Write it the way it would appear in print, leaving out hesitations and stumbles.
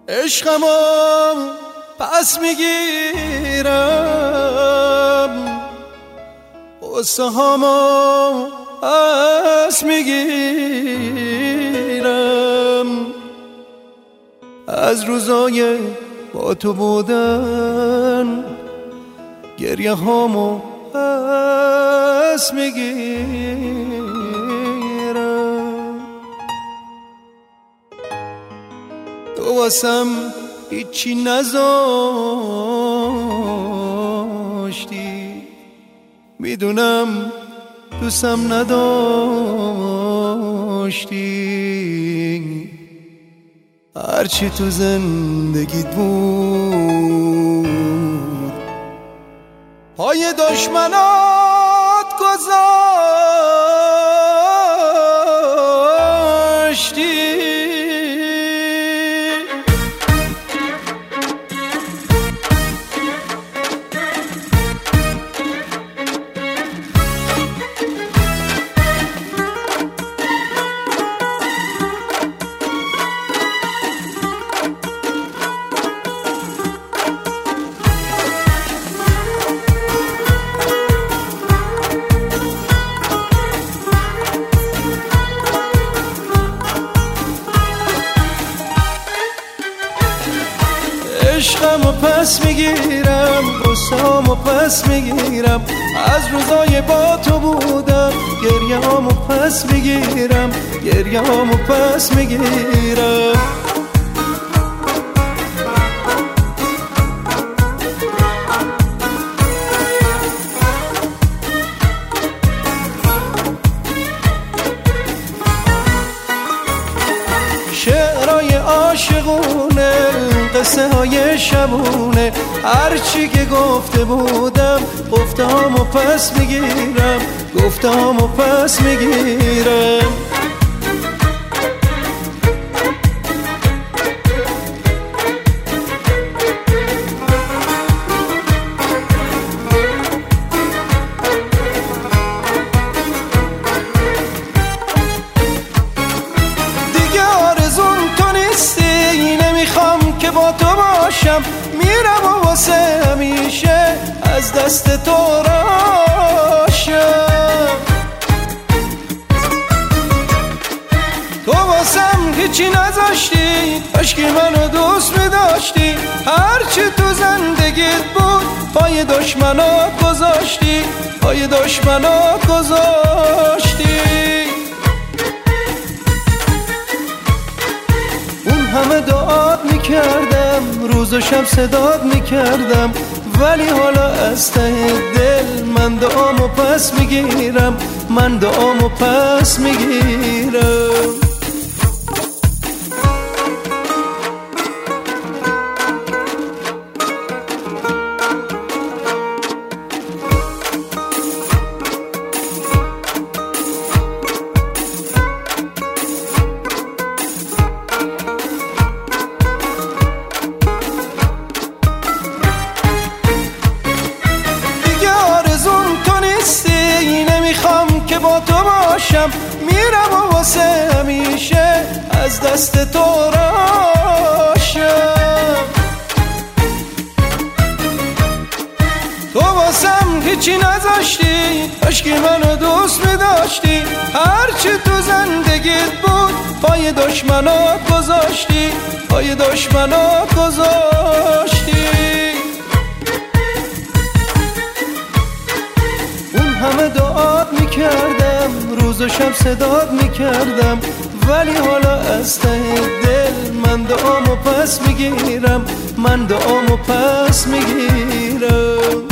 عشقمو پس میگیرم، قصه هامو پس میگیرم، از روزای با تو بودن گریه هامو پس میگیرم. تو واسم هیچی نذاشتی، میدونم دوستم نداشتی، هرچی تو زندگیت بود پای دشمنات گذاشتی. عشقمو پس میگیرم، قصه‌هامو پس میگیرم، از روزای با تو بودم گریه‌هامو پس میگیرم، گریه‌هامو پس میگیرم. شعرهای عاشقونه، قصه های شبونه، هرچی که گفته بودم گفته‌هامو پس میگیرم، گفته‌هامو پس میگیرم. که با تو باشم میرم و واسه همیشه از دست تو راشم. تو واسم هیچی نذاشتی، کاشکی منو دوست میداشتی، هرچی تو زندگیت بود پای دشمنات گذاشتی، پای دشمنات گذاشتی. همه دعات میکردم، روز و شب صدات میکردم، ولی حالا از ته دل من دعامو پس میگیرم، من دعامو پس میگیرم. که با تو باشم میرم و واسه همیشه از دست تو راشم. تو واسم هیچی نذاشتی، کاشکی منو دوست میداشتی، هرچی تو زندگیت بود پای دشمنات گذاشتی، پای دشمنات گذاشتی. همه دعات میکردم، روز و شب صدات میکردم، ولی حالا از ته دل من دعامو پس میگیرم، من دعامو پس میگیرم.